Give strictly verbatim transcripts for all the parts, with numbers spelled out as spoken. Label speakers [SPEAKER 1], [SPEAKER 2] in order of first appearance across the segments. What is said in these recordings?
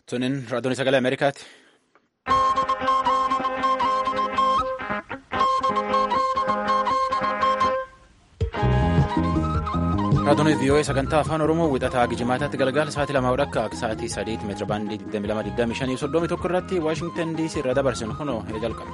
[SPEAKER 1] Tunin raadiyoon sagalee Ameerikaati. Raadiyoon V O A sagantaa afaan Oromoo wixataa Gijimaataatti galgala sa'aatii lamaa akka sa'aatii sadiitti meetira baandii digdamii lama digdamii shanii soddomii tokko irratti Waashingtan D C irraa dabarsinu kunoo jalqaba.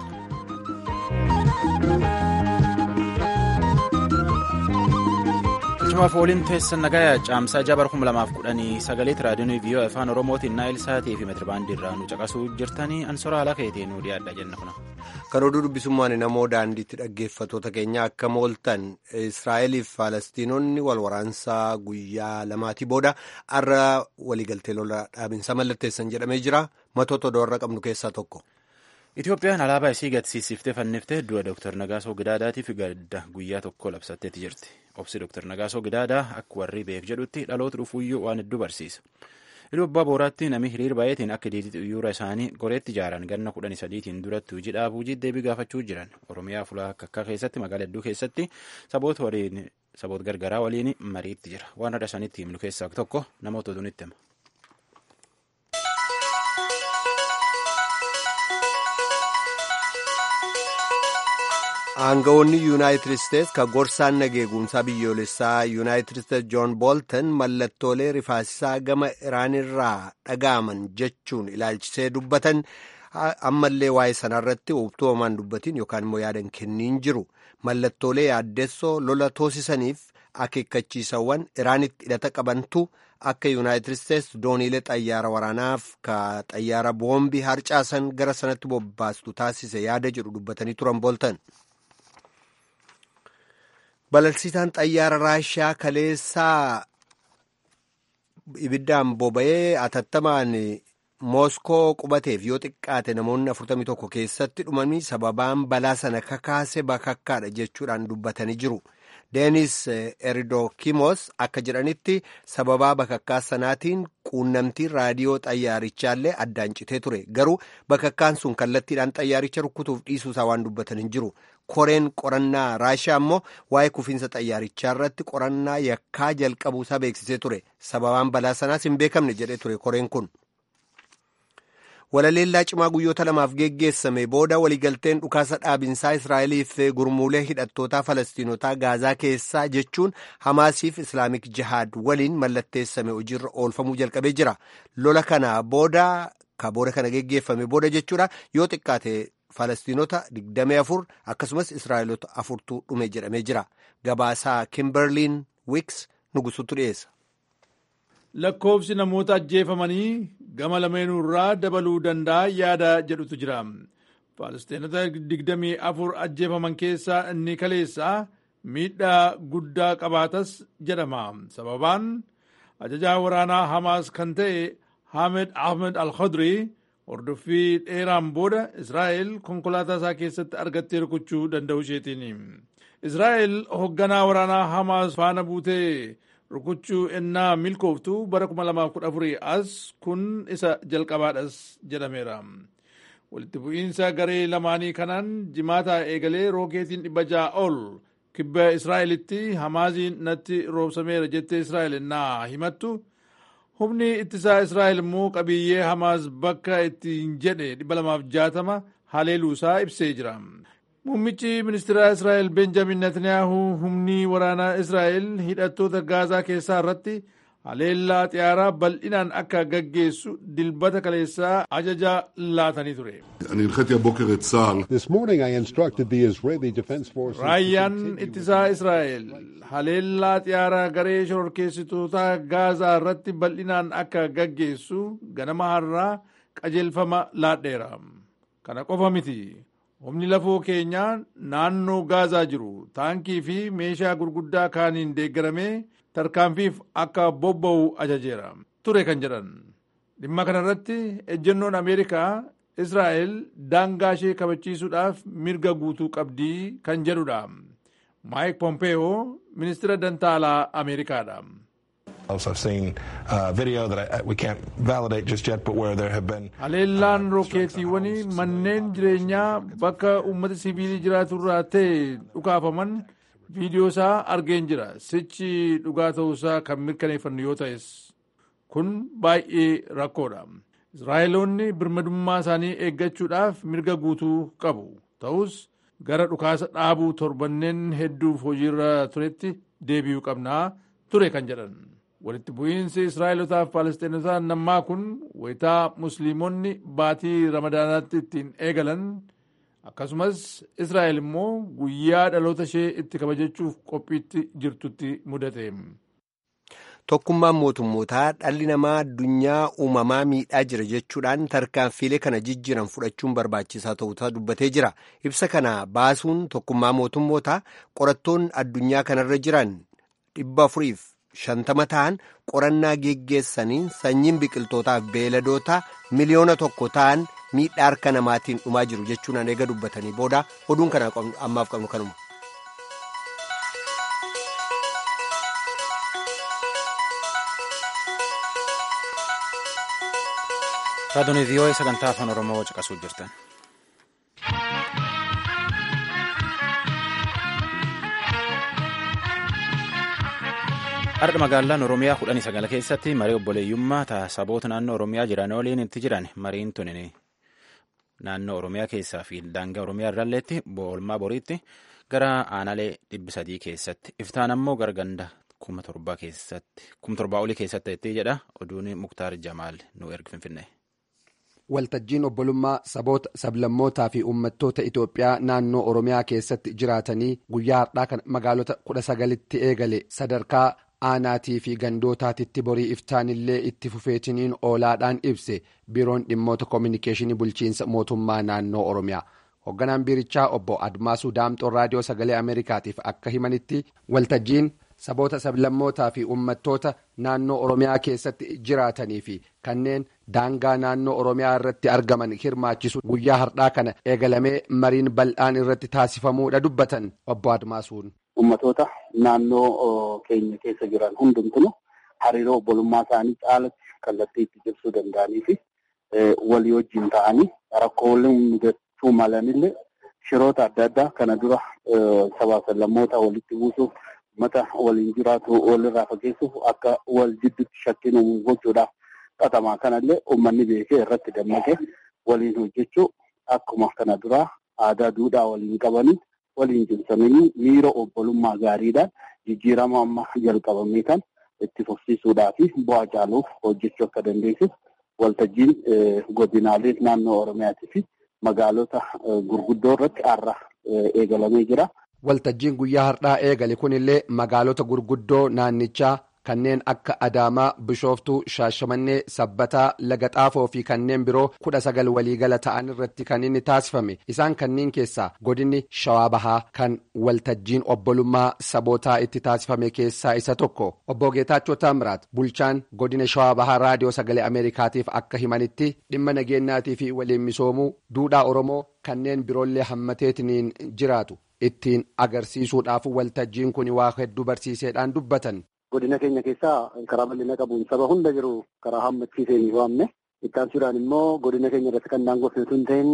[SPEAKER 1] Tolchumaaf waliin teessan nagaa caamsaa jabar kuma lamaaf kudhanii sagaleetti raadiyoon V O A afaan Oromootiin naayil sa'aatii fi meetira baandii irraa nu caqasuu jirtanii ansoraa alaa keetiin nu dhiyaadha jenna kuna.
[SPEAKER 2] Kan oduu dubbisummaan namoo daandiitti dhaggeeffattoota keenya akka mooltan Israa'eliif Faalastiinonni wal waraansaa guyyaa lamaatii booda har'a waliigaltee lola dhaabinsa mallatteessan jedhamee jira. Matoota odoorra qabnu keessaa tokko.
[SPEAKER 1] Itoophiyaan alaabaa isii gadsiisiftee fanniftee du'a Dooktar Nagaasoo Gidaadaatiif gadda guyyaa tokko labsatteetti jirti. Obsi Dooktar Nagaasoo Gidaadaa akka warri beek jedhutti dhaloota dhufuuyyuu waan hedduu barsiisa. Iddoo abbaa booraatti namni hiriir baay'eetiin akka diidii xiyyoora isaanii goreetti ijaaran ganna kudhanii sadiitiin duratti hojii dhaabuu hojii deebii gaafachuu jiran. Oromiyaa fulaa akka akka keessatti magaalaa hedduu keessatti saboota waliin saboota gargaraa waliin mariitti jira. Waan adda isaaniitti himnu keessaa tokko namoota oduun itti hima.
[SPEAKER 2] Aangawoonni Yuunaayitid Isteets kan gorsaan nageegumsaa biyyoolessaa Yuunaayitid Isteets Joon Booltan mallattoolee rifaasisaa gama Iraanirraa dhaga'aman jechuun ilaalchisee dubbatan ammallee waa'ee sanarratti hubtuumaan dubbatiin yookaan immoo yaadan kenniin jiru. Mallattoolee yaaddessoo lola toosisaniif akeekkachiisawwan Iraanitti hidhata qabantu akka Yuunaayitid Isteets dooniilee xayyaara waraanaaf ka xayyaara boombii harcaasan gara sanatti bobbaastu taasise yaada jedhu dubbatanii turan Booltan. Balalsiisaan xayyaara Raashiyaa kaleessaa ibiddaan boba'ee atattamaan Mooskoo qubateef yoo xiqqaate namoonni afurtamii tokko keessatti dhumanii sababaan balaa sana kakaase bakakkaadha jechuudhaan dubbatanii jiru. Deenis Eridokimos akka jedhanitti sababaa bakakkaa sanaatiin quunnamtiin raadiyoo xayyaarichaallee addaan citee ture. Garuu bakakkaan sun kallattiidhaan xayyaaricha rukkutuuf dhiisuusaa waan dubbatan hin jiru. Koreen qorannaa Raashiyaa immoo waa'ee kufiinsa xayyaarichaa irratti qorannaa yakkaa jalqabuusaa beeksisee ture. Sababaan balaa sanaas hin beekamne jedhee ture koreen kun. Walaleellaa cimaa guyyoota lamaaf geggeessame booda waliigalteen dhukaasa dhaabinsaa Israa'eliif gurmuulee hidhattootaa Falastiinotaa Gaazaa keessaa jechuun Hamaasiif Islaamik Jihaad waliin mallatteessame hojiirra oolfamuu jalqabee jira. Lola kana booda ka booda kana geggeeffame booda jechuudha yoo xiqqaate Falastiinota digdamii afur akkasumas Israa'eloota afurtu dhume jedhamee jira. Gabaasaa Kimberliin Wiks nugusuutu dhiyeessa.
[SPEAKER 3] Lakkoofsi namoota ajjeefamanii gama lameenuu irraa dabaluu danda'a yaada jedhutu jira. Falastiinota digdamii afur ajjeefaman keessaa inni kaleessaa miidhaa guddaa qabaatas jedhama. Sababaan ajajaa waraanaa Hamaas kan ta'e Hamed Ahmed Al-Khadri hordoffii dheeraan booda Israa'el konkolaataa isaa keessatti argattee rukuchuu danda'u isheetiin. Israa'el hoogganaa waraanaa Hamaas faana buutee rukuchuu ennaa milkooftu bara kuma lamaaf kudha afurii as kun isa jalqabaadhas jedhameera. Walitti bu'iinsa garee lamaanii kanaan jimaataa eegalee rookeetiin dhibba ja'a ol kibba Israa'elitti Hamaaziin natti roobsameera jettee Israa'el ennaa himattu. Humni ittisaa Israa'el immoo qabiyyee Hamaas bakka ittiin jedhe dhibba lamaaf jaatama haleeluusaa ibsee jira. Muummichi ministeera Israa'el Benjamin Netanyahu humni waraanaa Israa'el hidhattoota Gaazaa keessaa irratti haleellaa xiyaaraa bal'inaan akka gaggeessu dilbata kaleessaa ajaja laatanii ture. Raayyaan ittisaa Israa'el haleellaa xiyaaraa garee shororkeessitoota Gaazaa irratti bal'inaan akka gaggeessu ganama har'aa qajeelfama laadheera. Kana qofa miti. Humni lafoo keenyaa naannoo Gaazaa jiru taankii fi meeshaa gurguddaa kaaniin deeggaramee tarkaanfiif akka bobba'u ajajeera ture kan jedhan. Dhimma kanarratti ejjennoon Ameerikaa Israa'el daangaa ishee kabachiisuudhaaf mirga guutuu qabdii kan jedhudha. Maayik Pompeeyoo ministeera dantaa alaa Ameerikaadha. Haleellaan rookeetiiwwanii manneen jireenyaa bakka uummata siviilii jiraatu irraa ta'e dhukaafaman viidiyoo isaa argeen jira. Sichi dhugaa ta'uusaa kan mirkaneeffannu yoo ta'es kun baay'ee rakkoodha. Israa'eloonni birmadummaa isaanii eeggachuudhaaf mirga guutuu qabu. Ta'us gara dhukaasa dhaabuu torbanneen hedduuf hojiirra turetti deebi'uu qabnaa ture kan jedhan. Walitti bu'iinsi Israa'elotaaf Palestiinotaa nammaa kun wayitaa musliimonni baatii ramadaanaatti ittiin eegalan akkasumas Israa'el immoo guyyaa dhaloota ishee itti kabajachuuf qophiitti jirtutti mudate.
[SPEAKER 2] Tokkummaan mootummootaa dhalli namaa addunyaa uumamaa miidhaa jira jechuudhaan tarkaanfiilee kana jijjiiran fudhachuun barbaachisaa ta'uusaa dubbatee jira. Ibsa kana baasuun tokkummaa mootummootaa qorattoonni addunyaa kanarra jiran dhibba afuriif shantama ta'an qorannaa geggeessanii sanyiin biqiltootaaf beeladootaa miliyoona tokko ta'an miidhaa harka namaatiin dhumaa jiru jechuun eega dubbatanii booda oduun kana ammaaf qabnu kanuma.
[SPEAKER 1] Raadiyoo V O A sagantaa afaan Oromoo caqasuu jirtan. Har'a magaalaan Oromiyaa kudhanii sagal keessatti marii obboleeyyummaa ta'a saboota naannoo Oromiyaa jiran waliin itti jiran mariin tuni naannoo Oromiyaa keessaa fi daangaa Oromiyaa irralleetti oolmaa boriitti gara aanaalee dhibbi sadii keessatti iftaan ammoo gara ganda kuma torbaa keessatti kuma torbaa olii keessatti itti jedha oduun Muktaar Jamaal nu erga Finfinnee.
[SPEAKER 4] Waltajjiin obbolummaa saboota sablammootaa fi uummattoota Itoophiyaa naannoo Oromiyaa keessatti jiraatanii guyyaa har'aa kan magaalota kudha sagalitti eegale sadarkaa aanaatii fi gandootaatitti borii iftaanillee itti fufeetiniin oolaadhaan ibse biiroon dhimmoota koominikeeshinii bulchiinsa mootummaa naannoo Oromiyaa. Hoogganaan biirichaa obbo Admaasuu Daamxoo raadiyoo sagalee Ameerikaatiif akka himanitti waltajjiin saboota sablammootaa fi uummattoota naannoo Oromiyaa keessatti jiraatanii fi kanneen daangaa naannoo Oromiyaa irratti argaman hirmaachisu guyyaa har'aa kana eegalamee mariin bal'aan irratti taasifamuudha dubbatan obbo Admaasuun.
[SPEAKER 5] Ummatoota naannoo keenya keessa jiran hundumtuu hariiroo obbolummaa isaanii caalatti kallattii itti cimsuu danda'anii fi walii wajjin ta'anii rakkoolee mudachuu malanillee shiroota adda addaa kana dura sabaa sablammoota walitti buusuuf mata waliin jiraatu walirraa fageessuuf akka wal jidduutti shakkiin uumuu gochuudhaaf xaxamaa kanallee uummanni beekee irratti dammaqee waliin hojjechuu akkuma kana duraa aadaa duudhaa waliin qabanii waliin cimsamanii miira obbolummaa gaariidhaan jijjiirama amma jalqabamee kan itti fufsiisuudhaa fi bu'aa caaluuf hojjechuu akka dandeessuuf waltajjiin godinaalee naannoo Oromiyaatii fi magaalota gurguddoo irratti har'a eegalamee jira.
[SPEAKER 4] Waltajjiin guyyaa har'aa eegale kunillee magaalota gurguddoo naannichaa kanneen akka Adaamaa, Bishooftuu, Shaashamannee, Sabbataa, Laga Xaafoo fi kanneen biroo kudha sagal waliigala ta'an irratti kan inni taasifame. Isaan kanneen keessaa godinni Shawaa Bahaa kan waltajjiin obbolummaa sabootaa itti taasifame keessaa isa tokko. Obbo Geetaachoo Taamiraat bulchaan godina Shawaa Bahaa raadiyoo sagalee Ameerikaatiif akka himanitti dhimma nageenyaatii fi waliin misoomuu duudhaa Oromoo kanneen biroollee hammateetiniin jiraatu ittiin agarsiisuudhaaf waltajjiin kun waa hedduu barsiiseedhaan dubbatan.
[SPEAKER 5] Godina keenya keessaa karaa bal'ina qabuun saba hunda jiru karaa hammachiisee ni waamne. Ittaansuudhaan immoo godina keenya irratti kan daangofne tun ta'in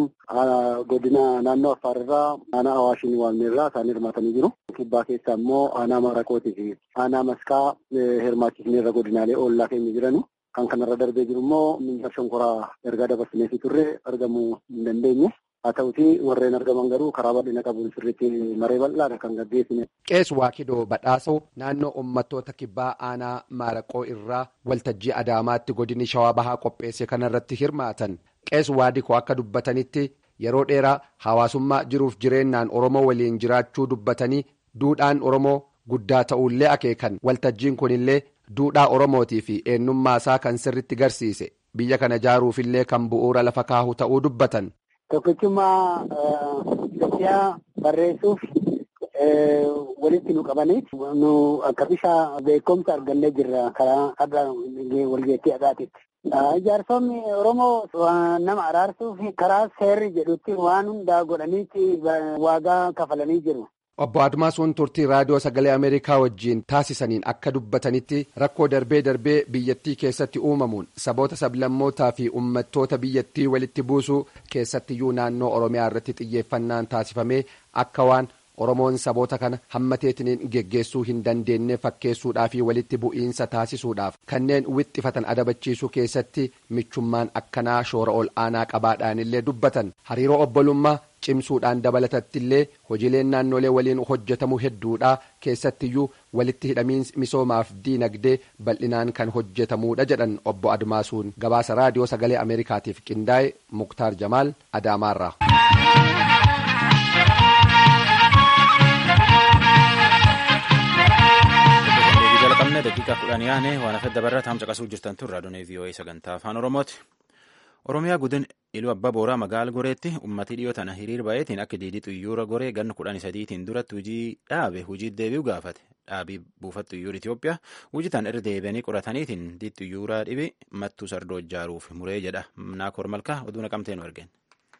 [SPEAKER 5] godina naannoo Affaar irraa aanaa Awaashin waamne irraa isaan hirmaatanii jiru. Kibbaa keessaa immoo aanaa Maraqootii fi aanaa Maskaa hirmaachisnee irra godinaalee ollaa keenya jiranu. Kan kanarra darbee jiru immoo Minjar Shonkoraa ergaa dabarsinee fi turre argamuu hin dandeenye. Haa ta'utii warreen argaman garuu karaa bal'ina qabuun sirriitti maree bal'aadha kan gaggeessine.
[SPEAKER 4] Qees Waakidoo Badhaasoo naannoo uummattoota kibbaa aanaa Maaraqoo irraa waltajjii Adaamaatti godinni Shawaa Bahaa qopheesse kanarratti hirmaatan. Qees Waadikoo akka dubbatanitti yeroo dheeraa hawaasummaa jiruuf jireenyaan Oromoo waliin jiraachuu dubbatanii duudhaan Oromoo guddaa ta'ullee akeekan. Waltajjiin kunillee duudhaa Oromootii fi eenyummaa isaa kan sirriitti garsiise. Biyya kana ijaaruufillee kan bu'uura lafa kaahu ta'uu dubbatan.
[SPEAKER 5] Tokkichummaa Itoophiyaa barreessuuf walitti nu qabanii nu akka bishaa beekumsa argannee jirra karaa adda walgeettii adaatiitti. Ijaarsonni Oromoo nama araarsuuf karaa seerri jedhutti waan hundaa godhaniitti waagaa kafalanii jiru.
[SPEAKER 4] Obbo Admaasuun turtii raadiyoo sagalee Ameerikaa wajjiin taasisaniin akka dubbatanitti rakkoo darbee darbee biyyattii keessatti uumamuun saboota sablammootaa fi uummattoota biyyattii walitti buusuu keessattiyyuu naannoo Oromiyaa irratti xiyyeeffannaan taasifamee akka waan Oromoon saboota kana hammateetiniin geggeessuu hin dandeenye fakkeessuudhaa fi walitti bu'iinsa taasisuudhaaf kanneen wixxifatan adabachiisuu keessatti michummaan akkanaa shoora ol aanaa qabaadhaanillee dubbatan. Hariiroo obbolummaa cimsuudhaan dabalatattillee hojiileen naannolee waliin hojjetamu hedduudha keessattiyyuu walitti hidhamiinsi misoomaaf diinagdee bal'inaan kan hojjetamuudha jedhan obbo Admaasuun. Gabaasa raadiyoo sagalee Ameerikaatiif qindaa'e Muktaar Jamaal Adaamaarraa.
[SPEAKER 1] daqiiqaa kudhan yaane waan afet dabarra taam caqasuu jirtan tun raadiyoo V O A sagantaa afaan Oromooti. Oromiyaa godina Iluu Abbaa Booraa magaala Goreetti uummatni dhiyoo tana hiriir baay'eetiin akka diidii xiyyoora Goree ganna kudhan sadiitiin duratti hojii dhaabe hojii deebi'u gaafate. Dhaabii buufata xiyyoora Itoophiyaa hojii tan irra deebi'anii qorataniitiin diid xiyyooraa dhibe mattuu sardoo ijaaruuf muree jedha. Naakoor Malkaa oduu naqamtee nu ergeen.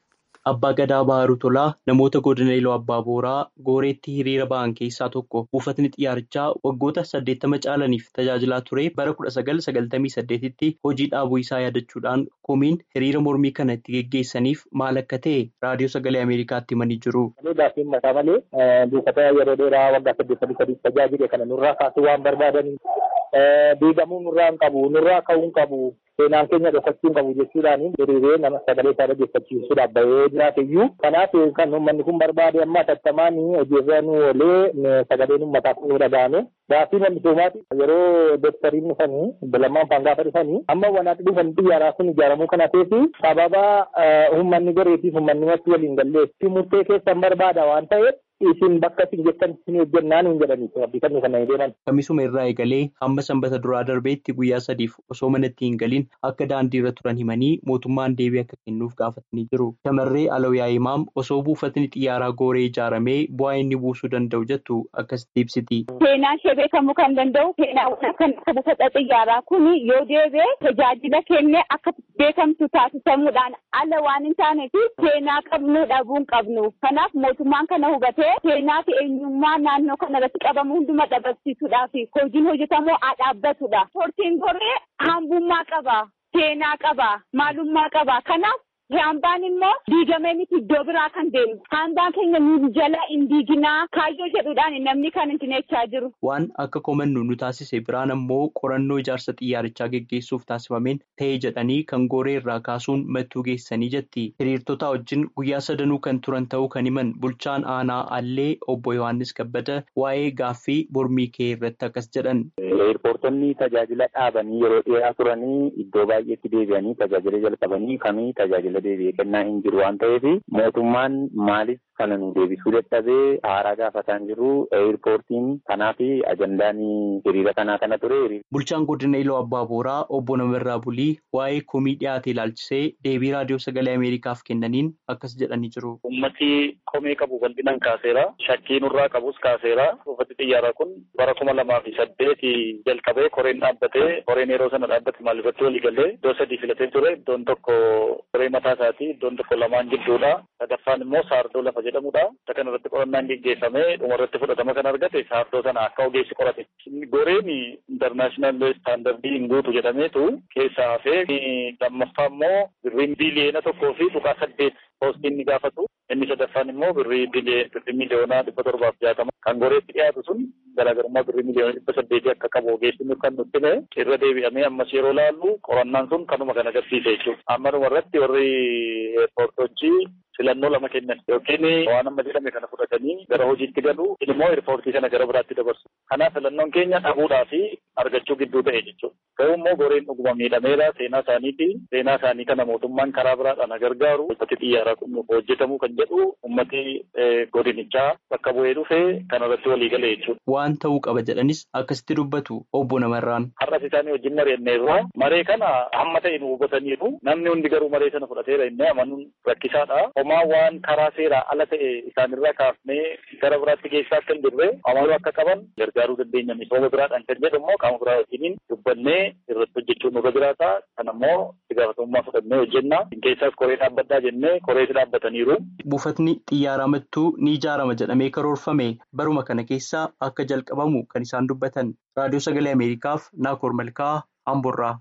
[SPEAKER 6] Abbaa Gadaa Baharuu Tolaa namoota godina Iluu Abbaa Booraa Gooreetti hiriira ba'an keessaa tokko. Buufatni xiyyaarichaa waggoota saddeettama caalaniif tajaajilaa ture bara kudha sagal sagaltamii saddeetitti hojii dhaabuu isaa yaadachuudhaan komiin hiriira mormii kana itti geggeessaniif maal akka ta'e raadiyoo sagalee Ameerikaatti himanii jiru.
[SPEAKER 7] Gaaffiin mataa malee buufata yeroo dheeraa waggaa saddeettamii sadii tajaajile kana nurraa kaasuu waan barbaadaniif diigamuu nurraa hin qabu, nurraa ka'uu hin qabu. Seenaan keenya dhokachuu hin qabu jechuudhaan hiriiree nama sagalee isaa dhaggeeffachiisuudhaaf bahee jiraate iyyuu kanaaf kan uummanni kun barbaade amma tattamaan hojiirra nu oolee sagaleen uummataaf nu dhaga'ame. Gaaffii misoomaati yeroo doktariin dhufanii lamaan faan gaafa dhufanii amma wanaatti dhufan xiyyaaraa kun ijaaramuu kana ta'eef sababa uummanni Goreetiif uummanni matti waliin galleessi murtee keessan barbaada waan ta'eef isin bakka isin jettan isin hojjennaan hin jedhaniitu abbiifannu kana deeman.
[SPEAKER 6] Kamisuma irraa eegalee hamma sanbata duraa darbeetti guyyaa sadiif osoo manatti hin galiin akka daandii irra turan himanii mootummaan deebii akka kennuuf gaafatanii jiru. Shamarree Alawiyaa Imaam osoo buufatni xiyyaaraa Gooree ijaaramee bu'aa inni buusuu danda'u jettu akkasitti ibsiti.
[SPEAKER 8] Seenaan ishee beekamuu kan danda'u seenaawwan akka buufata xiyyaaraa kun yoo deebi'e tajaajila kennee akka beekamtu taasisamuudhaan ala waan hin taaneef seenaa qabnu dhabuu hin qabnu. Kanaaf mootummaan kana hubatee seenaa fi eenyummaa naannoo kana irratti qabamu hunduma dhabamsiisuudhaaf hojiin hojjetamu haa dhaabbatudha. Ispoortiin Goree hambummaa qaba, seenaa qaba, maalummaa qaba. Kanaaf hambaan immoo diigamee miti iddoo biraa kan deemu. Hambaan keenya nu jala hin diiginaa kaayyoo jedhuudhaan namni kan hin tinechaa jiru.
[SPEAKER 6] Waan akka komannu nu taasise biraan ammoo qorannoo ijaarsa xiyyaarichaa geggeessuuf taasifameen ta'ee jedhanii kan Gooree irraa kaasuun mattuu geessanii jetti. Hiriirtota wajjin guyyaa sadanuu kan turan ta'uu kan himan bulchaan aanaa Allee obbo Yohaannis Kabbada waa'ee gaaffii mormii kee irratti akkas jedhan.
[SPEAKER 5] Eerpoortonni tajaajila dhaabanii yeroo dheeraa turanii iddoo baay'eetti deebi'anii tajaajila jalqabanii kamii tajaajila deebi'ee kennaa hin jiru waan ta'eef mootummaan maaliif kana nu deebisuu dadhabee haaraa gaafataan jiru eerpoortiin kanaa fi ajandaan hiriira kanaa kana ture.
[SPEAKER 6] Bulchaan godina Iluu Abbaa Booraa obbo Namirraa Bulii waa'ee komii dhiyaate ilaalchisee deebii raadiyoo sagalee Ameerikaaf kennaniin akkas jedhanii jiru.
[SPEAKER 7] Ummati komii qabu bal'inaan kaaseera. Shakkii nurraa qabus kaaseera. Buufatni xiyyaaraa kun bara kuma lamaa fi saddeeti jalqabee koreen dhaabbatee koreen yeroo sana dhaabbate maallifatti walii galee iddoo sadii filatee ture. Iddoon tokko koree mataa isaati. Iddoon tokko lamaan gidduudha. Sadaffaan immoo saardoo lafa jedhamudha. Isa kana irratti qorannaan geggeeffamee dhuma irratti fudhatama kan argate saardoo sana akka ogeessi qorate. Goreen intarnaashinaal istaandardii hin guutu jedhameetu keessaa hafee lammaffaa immoo birriin biiliyeena tokkoo fi tuqaa saddeet poostiin ni gaafatu. Inni sadaffaan immoo birrii birrii miliyoonaa dhibba torbaaf jaatama. Kan Goreetti dhiyaatu sun garaagarummaa birrii miliyoona dhibba saddeetii akka qabu ogeessi kan nutti hime irra deebi'amee ammas yeroo laallu qorannaan sun kanuma kan agarsiise jechuudha. Ammanuma irratti warri eerpoortochii filannoo lama kennan yookiin waan amma jedhame kana fudhatanii gara hojiitti galu ilmoo eerpoortii kana gara biraatti dabarsu. Kanaaf filannoon keenya dhabuudhaa fi argachuu gidduu ta'e jechuudha. Ta'u immoo Goreen dhuguma miidhameera seenaa isaaniiti. Seenaa isaanii kana mootummaan karaa biraadhaan gargaaru ummati xiyyaaraa kun hojjetamuu kan jedhu ummati godinichaa bakka bu'ee dhufee kanarratti walii galee jechuudha.
[SPEAKER 6] Waan ta'uu qaba jedhanis akkasitti dubbatu obbo Namarraan.
[SPEAKER 7] Har'as isaanii wajjin mari'anneerra maree kana hamma ta'e nu hubataniiru namni hundi garuu maree sana fudhateera inni amanuun rakkisaadha. Homaa waan karaa seeraa ala ta'e isaanirraa kaafnee gara biraatti geessaa akka hin jirre amaluu akka qaban gargaaruu dandeenya. Misooma biraadhaan kan jedhu immoo qaama biraa wajjiniin dubbannee irratti hojjechuun nurra jiraata. Kan ammoo itti gaafatamummaa fudhannee hojjenna. Keessaas koree dhaabbaddaa jennee korees dhaabbataniiru.
[SPEAKER 6] Buufatni xiyyaaraa mattuu ni ijaarama jedhamee karoorfame baruma kana keessaa akka jalqabamu kan isaan dubbatan. Raadiyoo Sagalee Ameerikaaf Naakoor Malkaa Amborraa.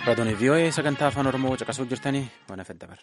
[SPEAKER 1] Raadiyoon V O A sagantaa afaan Oromoo caqasuu jirtanii waan hafe dabarra.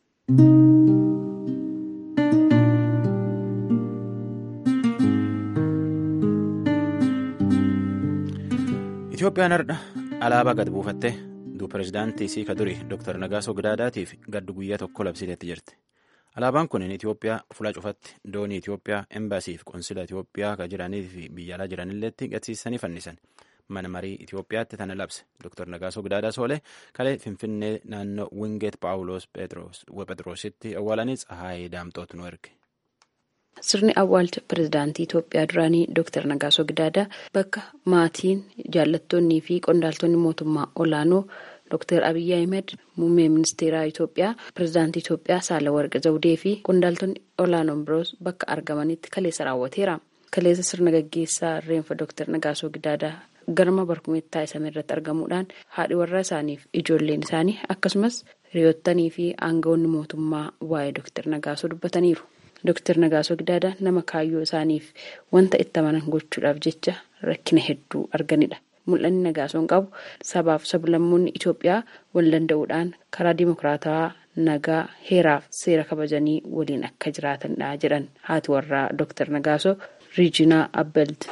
[SPEAKER 1] Itoophiyaan har'a alaabaa gad buufattee duu pirezidaantii isii ka durii Dooktar Nagaasoo Gidaadaatiif gaddu guyyaa tokko labsiteetti jirti. Alaabaan kun Itoophiyaa fuula cufatti doonii Itoophiyaa embaasii fi qoonsila Itoophiyaa ka jiranii fi biyya alaa jiranilleetti gadsiisanii fannisan. Mana marii Itoophiyaatti tana labse Dooktar Nagaasoo Gidaadaa Soolee kalee Finfinnee naannoo Wingeet Paawuloos Phexroositti awwaalanii Tsahaayee Daamxootu nu erge.
[SPEAKER 9] Sirni awwaalcha pirezidaantii Itoophiyaa duraanii Dooktar Nagaasoo Gidaadaa bakka maatiin jaallattoonnii fi qondaaltonni mootummaa olaanoo Dooktar Abiyyi Ahmed muummee ministeeraa Itoophiyaa pirezidaantii Itoophiyaa Saalawarqi Zawudee fi qondaaltonni olaanoon biroos bakka argamanitti kaleessa raawwateera. Kaleessa sirna gaggeessaa reenfa Dooktar Nagaasoo Gidaadaa garma barkumeettaa isaanii irratti argamuudhaan haadhi warraa isaaniif ijoolleen isaanii akkasumas hiriyoottanii fi aangawoonni mootummaa waa'ee Dooktar Nagaasoo dubbataniiru. Dooktar Nagaasoo Gidaadaa nama kaayyoo isaaniif wanta itti amanan gochuudhaaf jecha rakkina hedduu arganidha. Mul'anni Nagaasoon qabu sabaaf sablammoonni Itoophiyaa wal danda'uudhaan karaa dimokiraatawaa nagaa heeraaf seera kabajanii waliin akka jiraatanidha jedhan haati warraa Dooktar Nagaasoo Riijinaa Abbelt.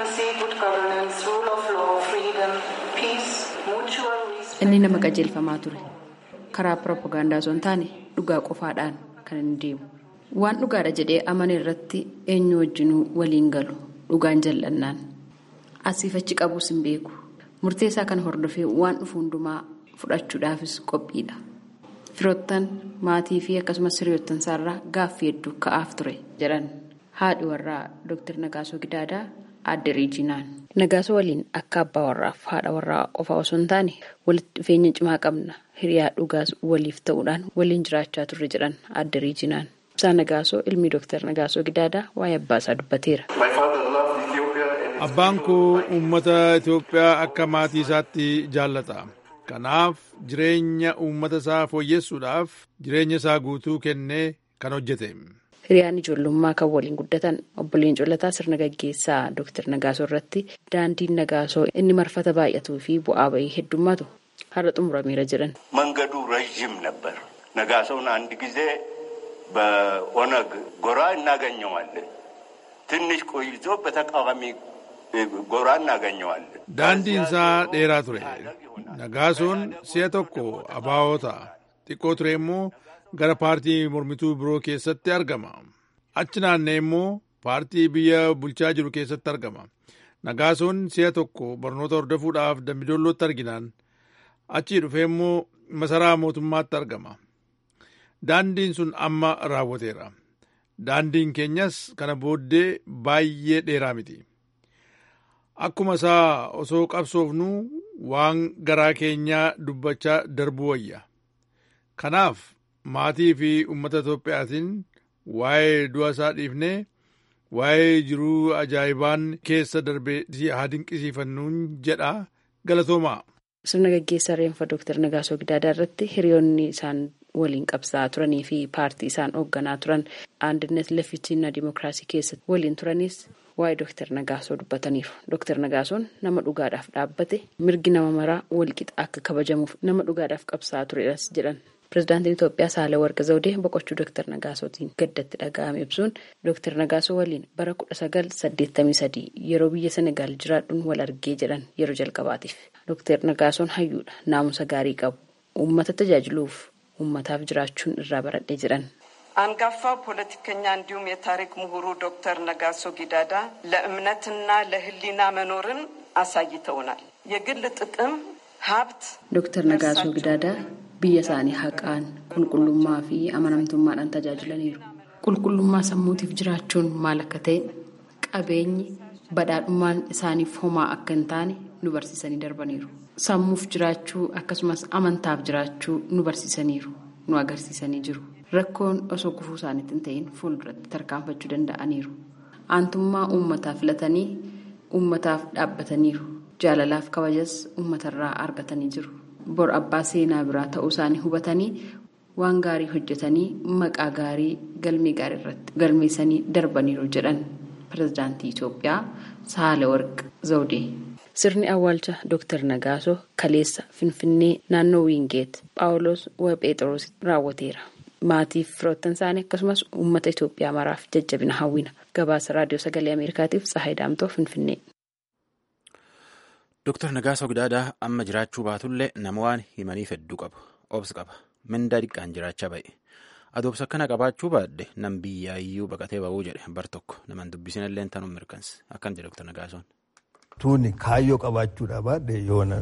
[SPEAKER 9] Inni nama qajeelfamaa ture. Karaa piroopagaandaa osoo hin taane dhugaa qofaadhaan kan inni deemu. Waan dhugaadha jedhee amane irratti eenyu wajjinuu waliin galu dhugaan jal'annaan. Asiif achi qabuus hin beeku. Murteessaa kan hordofee waan dhufu hundumaa fudhachuudhaafis qophiidha. Firoottan maatii fi akkasumas hiriyoottan isaarraa gaaffii hedduu ka'aaf ture jedhan haadhi warraa Dooktar Nagaasoo Gidaadaa Aadde Riijinaan. Nagaasoo waliin akka abbaa warraaf haadha warraa qofa osoo hin taane walitti dhufeenya cimaa qabna hiriyaa dhugaas waliif ta'uudhaan waliin jiraachaa turre jedhan Aadde Riijinaan. Ibsaa Nagaasoo ilmi Dooktar Nagaasoo Gidaadaa waa'ee abbaa isaa dubbateera.
[SPEAKER 3] Abbaan koo uummata Itoophiyaa akka maatii isaatti jaallata. Kanaaf jireenya uummata isaa fooyyessuudhaaf jireenya isaa guutuu kennee kan hojjete.
[SPEAKER 9] Hiriyaan ijoollummaa kan waliin guddatan obboleen Colataa sirna gaggeessaa Dooktar Nagaasoo irratti daandiin Nagaasoo inni marfata baay'atuu fi bu'aa bahii heddummaatu har'a xumurameera jedhan.
[SPEAKER 10] መንገዱ ረዥም ነበር. ነጋሶውን አንድ ጊዜ በኦነግ ጎራ እናገኘዋለን. ትንሽ ቆይቶ በተቃዋሚ ጎራ እናገኘዋለን.
[SPEAKER 3] daandiin isaa dheeraa ture. Nagaasoon si'a tokko abaa'oota xiqqoo ture immoo gara paartii mormituu biroo keessatti argama. Achi naannee immoo paartii biyya bulchaa jiru keessatti argama. Nagaasoon si'a tokko barnoota hordofuudhaaf Dambidollootti arginaan achii dhufee immoo masaraa mootummaatti argama. Daandiin sun amma raawwateera. Daandiin keenyas kana booddee baay'ee dheeraa miti. Akkuma isaa osoo qabsoofnu waan garaa keenyaa dubbachaa darbuu wayya. Kanaaf maatii fi uummata Itoophiyaatiin waa'ee du'a isaa dhiifnee waa'ee jiruu ajaa'ibaan keessa darbee haa dinqisiifannuun jedha galatoomaa.
[SPEAKER 9] Sirna gaggeessaa reenfa Dooktar Nagaasoo Gidaadaa irratti hiriyoonni isaan waliin qabsaa turanii fi paartii isaan hoogganaa turan Andinet Lefichiina Dimookiraasii keessatti waliin turanis waa'ee Dooktar Nagaasoo dubbataniiru. Dooktar Nagaasoon nama dhugaadhaaf dhaabbate mirgi nama maraa walqixa akka kabajamuuf nama dhugaadhaaf qabsaa turedhas jedhan. Pirezidaantiin Itoophiyaa Saalawarqi Zawudee boqochuu Dooktar Nagaasootiin gaddatti dhaga'ame ibsuun Dooktar Nagaasoo waliin bara kudha sagal saddeettamii sadii yeroo biyya Senegaal jiraadhuun wal argee jedhan yeroo jalqabaatiif. Dooktar Nagaasoon hayyuudha naamusa gaarii qabu uummata tajaajiluuf uummataaf jiraachuun irraa baradhee jedhan.
[SPEAKER 11] አንጋፋው ፖለቲከኛ እንዲሁም የታሪክ ምሁሩ ዶክተር ነጋሶ ጊዳዳ ለእምነትና ለሕሊና መኖርን አሳይተውናል። የግል ጥቅም ሀብት
[SPEAKER 9] ዶክተር ነጋሶ ጊዳዳ biyya isaanii haqaan qulqullummaa fi amanamtummaadhaan tajaajilaniiru. Qulqullummaa sammuutiif jiraachuun maal akka ta'e qabeenyi badhaadhummaan isaaniif homaa akka hin taane nu barsiisanii darbaniiru. Sammuuf jiraachuu akkasumas amantaaf jiraachuu nu barsiisaniiru nu agarsiisanii jiru. Rakkoon osoo gufuu isaaniitti hin ta'in fuulduratti tarkaanfachuu danda'aniiru. Aantummaa uummataa filatanii uummataaf dhaabbataniiru. Jaalalaaf kabajas uummatarraa argatanii jiru. Bor abbaa seenaa biraa ta'uu isaanii hubatanii waan gaarii hojjetanii maqaa gaarii galmee gaarii irratti galmeessanii darbaniiru jedhan pirezidaantii Itoophiyaa Saalawarqi Zawudee. Sirni awwaalcha Dooktar Nagaasoo kaleessa Finfinnee naannoo Wiingeet Phaawulos Phexros raawwateera. Maatiif firoottan isaanii akkasumas uummata Itoophiyaa maraaf jajjabina hawwina. Gabaasa Raadiyoo Sagalee Ameerikaatiif Tsahaay Daamtoo Finfinnee.
[SPEAKER 1] Dooktar Nagaasoo Gidaadaa amma jiraachuu baatullee nama waan himaniif hedduu qabu. Obsa qaba. Mindaa dhiqqaan jiraachaa ba'e. Adoobsa akkana qabaachuu baadde nam biyyaayyuu baqatee ba'uu jedhe bar tokko naman dubbisinallee tanuu mirkanse. Akkan jedhe Dooktar Nagaasoon.
[SPEAKER 12] Tuuni kaayyoo qabaachuudha baadde yoona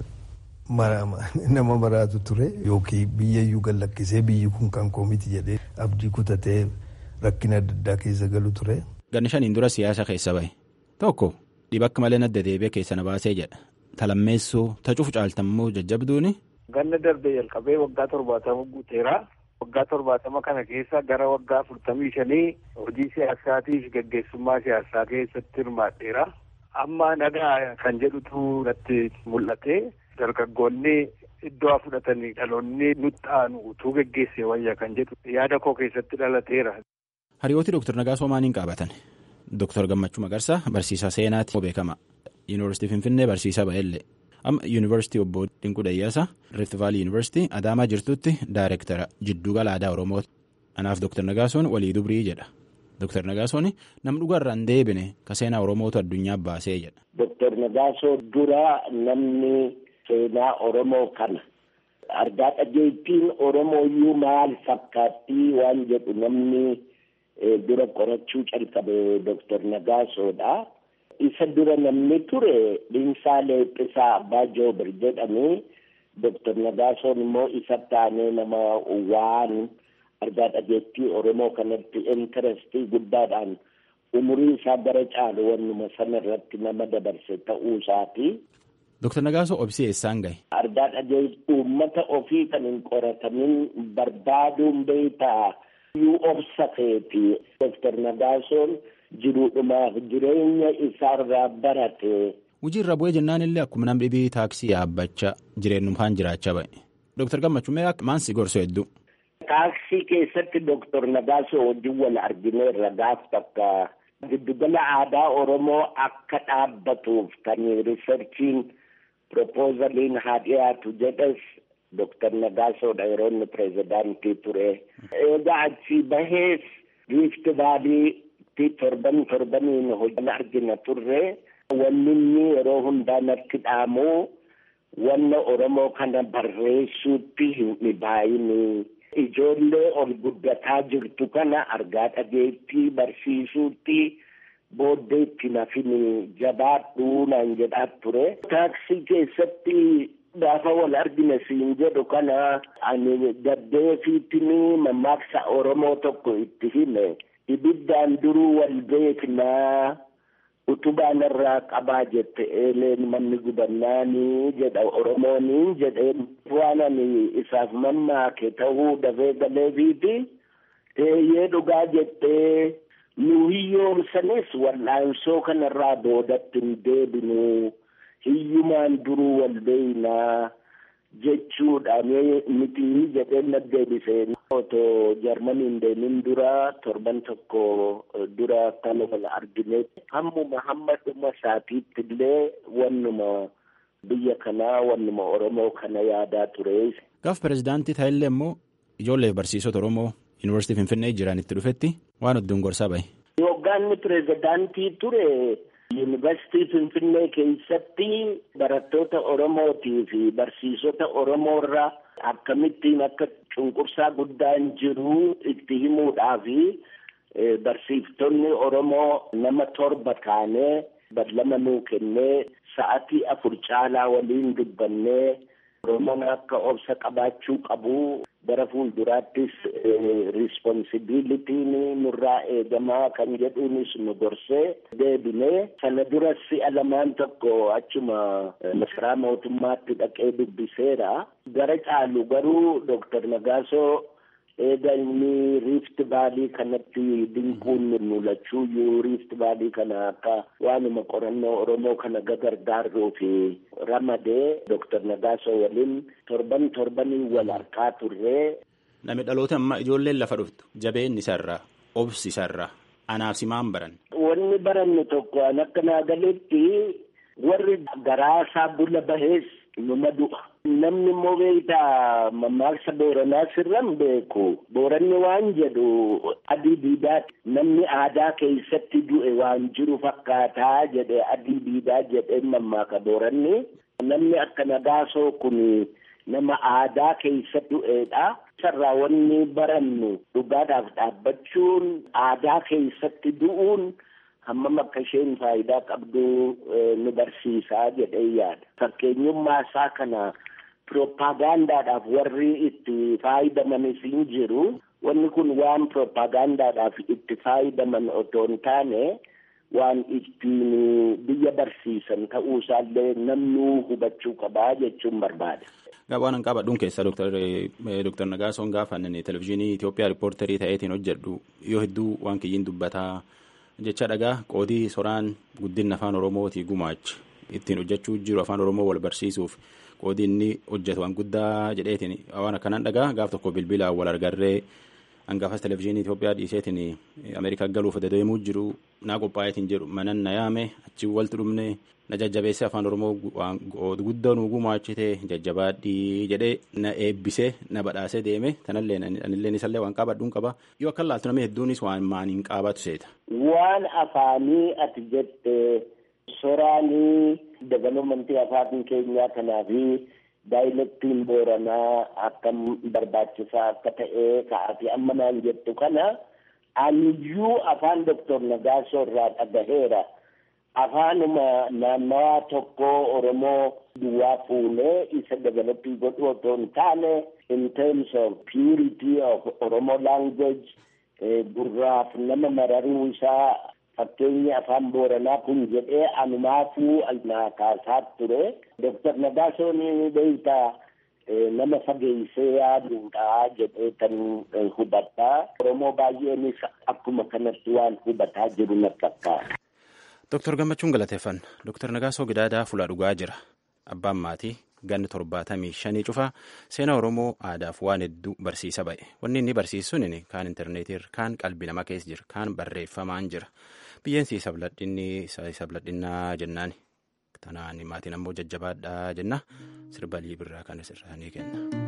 [SPEAKER 12] nama maraatu ture yookiin biyyayyuu gallakkisee biyyi kun kan koomiti jedhee abdii kutatee rakkina adda addaa keessa galu ture.
[SPEAKER 1] Ganni shaniin dura siyaasa keessa bahe tokko dhibakka malee nadda deebi'ee keessa na baasee jedha talammeessuu tacuuf caaltammoo jajjabduuni.
[SPEAKER 13] Ganna darbee jalqabee waggaa torbaatama guuteera. Waggaa torbaatama kana keessa gara waggaa afurtamii shanii hojii siyaasaatii fi gaggeessummaa siyaasaa keessatti hirmaadheera. Amma nagaa kan jedhutu natti mul'ate. Dargaggoonni iddoo fudhatanii dhaloonni nutti aanu utuu geggeessee wayya kan jedhu yaada koo keessatti dhalateera.
[SPEAKER 1] Hariyooti Dooktar Nagaasoo maaliin qaabatan? Dooktar Gammachuu Magarsaa barsiisaa seenaati beekama. Yuunivarsiitii Finfinnee barsiisaa ba'ellee. Amma Yuunivarsiitii Obbo Dinquu Dayyaasaa Rift Vaalii Yuunivarsiitii Adaamaa jirtutti daayireektara jiddugala aadaa Oromoo. Anaaf Dooktar Nagaasoon walii dubrii jedha. Dooktar Nagaasoon nam dhugarraa hin deebine ka seenaa Oromootu addunyaa baasee jedha.
[SPEAKER 14] Dooktar Nagaasoo dura namni seenaa Oromoo kana argaa dhageettiin Oromooyyuu maal fakkaattii waan jedhu namni dura qorachuu calqabe Dooktar Nagaasoodha. Isa dura namni ture Dhiinsaa Leeqqisaa Abbaa Joobir jedhamee Dooktar Nagaasoon immoo isa taanee nama waan argaa dhageettii Oromoo kanatti intarestii guddaadhaan umurii isaa bara caalu wannuma sana irratti nama dabarse ta'uu isaati.
[SPEAKER 1] Dooktar Nagaasoo obsi eessaan gahe?
[SPEAKER 14] Argaa dhageettii uummata ofii kan hin qoratamin barbaaduun beektaa yuu obsa keeti. Dooktar Nagaasoon jiruudhumaaf jireenya isaarraa barate.
[SPEAKER 1] Hojii irra bu'ee jennaan illee akkuma namni dhibii taaksii yaabbachaa jireenyummaan jiraachaa ba'e. Dooktar Gammachuu mee maansi gorsoo hedduu?
[SPEAKER 14] Taaksii keessatti Dooktar Nagaasoo wajjin wal argineerra gaaf takka giddugala aadaa Oromoo akka dhaabbatuuf kan riisarchiin propoozaliin haa dhiyaatu jedhes Dooktar Nagaasoodha yeroo inni pireezidaantii ture. Egaa achi bahees Rift Vaaliitti torban torbaniin hojii argina turre. Wanni inni yeroo hundaa natti dhaamu wanna Oromoo kana barreessuutti hin dhibaayini. Ijoollee ol guddataa jirtu kana argaa dhageettii barsiisuutti booddeetti nafini jabaadhuu naan jedhaa ture. Taaksii keessatti gaafa wal argina siin jedhu kana ani gaddeefiittini mammaaksa Oromoo tokko itti hime. Ibiddaan duruu wal beeknaa utubaan irraa qabaa jette eeleen manni gubannaanii jedha Oromooniin jedheen waan ani isaaf mammaake ta'uu dafee galeefiiti eeyyee dhugaa jettee nu hiyyoomsanis wal'aansoo kanarraa boodatti hin deebinu hiyyumaan duruu wal beeynaa jechuudha miti jedheen naddeebisee otoo jarmaniin deemin dura torban tokko dura kana wal argine hammuma hamma dhuma isaatiitti illee wannuma biyya kanaa wannuma Oromoo kana yaadaa ture.
[SPEAKER 1] Gaaf pireezidaantii ta'ellee immoo ijoollee barsiisota Oromoo Yuunivarsiitii Finfinnee jiran itti dhufetti waan hedduun gorsaa bahe.
[SPEAKER 14] Hoggaanni pireezidaantii ture Yuunivarsiitii Finfinnee keessatti barattoota Oromootii fi barsiisota Oromoorraa akkamittiin akka cunqursaa guddaan jiru itti himuudhaafi barsiiftonni Oromoo nama torba taanee badlama nuu kennee sa'atii afur caalaa waliin dubbannee Oromoon akka obsa qabaachuu qabu bara fuulduraattis risponsibilitiin nurraa eegamaa kan jedhuunis nu gorsee deebinee sana duras si'a lamaan tokko achuma masaraa mootummaatti dhaqee dubbiseera. Gara caalu garuu Dooktar Nagaasoo eega inni Rift Vaalii kanatti dinquun mul'achuuyyuu Rift Vaalii kana akka waanuma qorannoo Oromoo kana gargaaruu fi ramadee Dooktar Nagaasoo waliin torban torbanii wal harkaa turree.
[SPEAKER 1] Namni dhaloota amma ijoolleen lafa dhuftu jabeen isarraa obsi isarraa anaaf simaan baran.
[SPEAKER 14] Wanni barannu tokko an akka naagaleetti warri garaasaa bula bahees numa du'a. Namni immoo beektaa mammaaksa Booranaa sirran beeku. Booranni waan jedhu adii diidaati. Namni aadaa keessatti du'e waan jiru fakkaataa jedhe adii diidaa jedhee mammaaka Booranni. Namni akka Nagaasoo kun nama aadaa keessatti du'eedha. Sarraa wanni barannu dhugaadhaaf dhaabbachuun aadaa keessatti du'uun hammam akka isheen faayidaa qabdu nu barsiisaa jedhee yaada. Fakkeenyummaa isaa kana piroopaagandaadhaaf warri itti faayidamanis hin jiru. Wanni kun waan piroopaagandaadhaaf itti faayidaman otoo hin taane waan ittiin biyya barsiisan ta'uu isaallee namni hubachuu qabaa jechuun barbaada.
[SPEAKER 1] Waan an qabadhuun keessa Dooktar Nagaasoon gaafa televezyiinii Itoophiyaa riippoortarii ta'eetiin hojjedhu yoo hedduu waan kiyyiin dubbataa jecha dhagaa qoodii soraan guddina afaan Oromootii gumaacha ittiin hojjechuu jiru afaan Oromoo wal barsiisuuf qoodii inni hojjetu waan guddaa jedheetiin waan akkanaan dhagaa gaaf tokko bilbilaan wal argarree hangaafas televezyiinii Itoophiyaa dhiiseetiin Ameerikaa galuuf dedeemuu jiru naa qophaa'eetiin jedhu manan na yaame achi walitti dhumne na jajjabeessee afaan Oromoo guddaa nu gumaachite jajjabaadhii jedhee na eebbisee na badhaasee deeme tanallee anillee isallee waan qabadhuun qaba yoo akka laaltu namni hedduunis waan maaniin qaabatu seeta.
[SPEAKER 14] Waan afaanii ati jette soraanii developmentii afaan keenyaa kanaa fi daayilektiin Booranaa akkam barbaachisaa akka ta'e ka'aati amma naan jettu kana aniyyuu afaan Dooktor Nagaasoo irraa dhagaheera. Afaanuma naannawaa tokko Oromoo duwwaa fuunee isa developii godhu otoo hin taane in terms of purity of Oromo language gurraaf nama mararuu isaa fakkeenyi afaan Booranaa kun jedhee anumaafuu na kaasaa ture. Dooktar Nagaasoon beektaa nama fageessee yaaduudha jedhee kan hubataa. Oromoo baay'eenis akkuma kanatti waan hubataa jiru na fakkaata.
[SPEAKER 1] Dooktar Gammachuun galateeffanna. Dooktar Nagaasoo Gidaadaa fuula dhugaa jira. Abbaan maatii ganna torbaatamii shanii cufaa seenaa Oromoo aadaaf waan hedduu barsiisa ba'e. Wanni inni barsiisuun kaan intarneetii kaan qalbii namaa keessa jira kaan barreeffamaan jira. Biyyeensi sabladhinnaa jennaan. Tanaan maatiin ammoo jajjabaadhaa jenna. Sirba liibirraa kan asirraa ni kenna.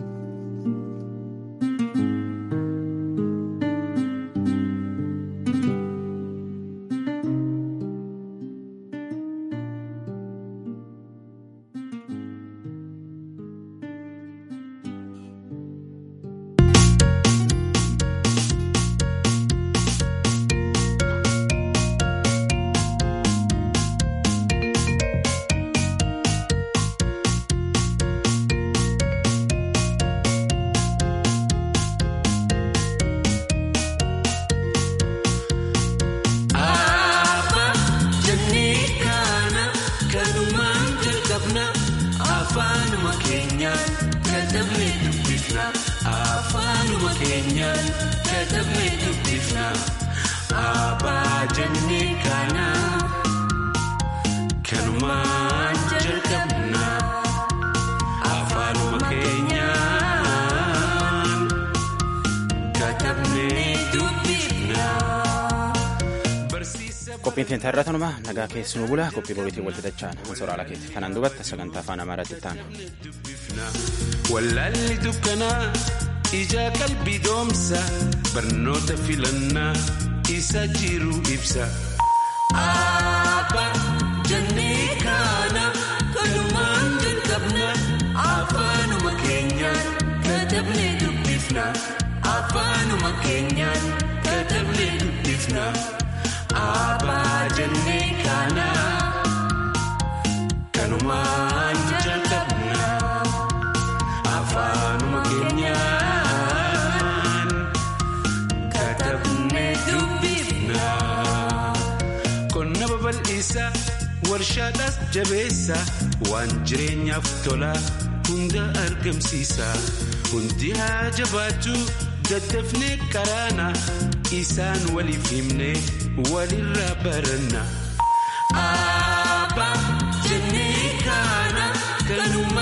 [SPEAKER 1] Qophiin teenta irraa tanuma nagaa keessanuu bula qophii boriitiin wal fidachaan sooraalaa keetti kanaan duubatti sagantaa afaan amaaraatti ta'an.
[SPEAKER 15] Wallaalli dukkanaa ija qalbii doomsa barnoota filannaa isa jiru ibsa. Abba jennee kana kanumaan jalqabna afaanuma keenyaan katabnee dubbifna afaanuma keenyaan katabnee dubbifna. Abba jennee kana kanumaan jalqabna afaanuma keenyaan katabnee dubbifna. Qonna babal'isa warshaadhaas jabeessa waan jireenyaaf tola hunda argamsiisa. Hundi haa jabaachuu daddafnee karaana isaan waliif himne walirraa baranna. Abba jennee kana kanuma.